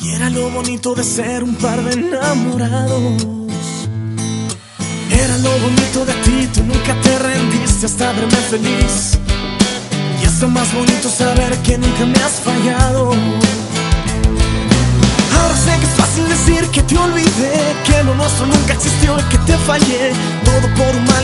Y era lo bonito de ser un par de enamorados. Era lo bonito de ti, tú nunca te rendiste hasta verme feliz. Y es lo más bonito saber que nunca me has fallado. Ahora sé que es fácil decir que te olvidé, que lo nuestro nunca existió y que te fallé. Todo por un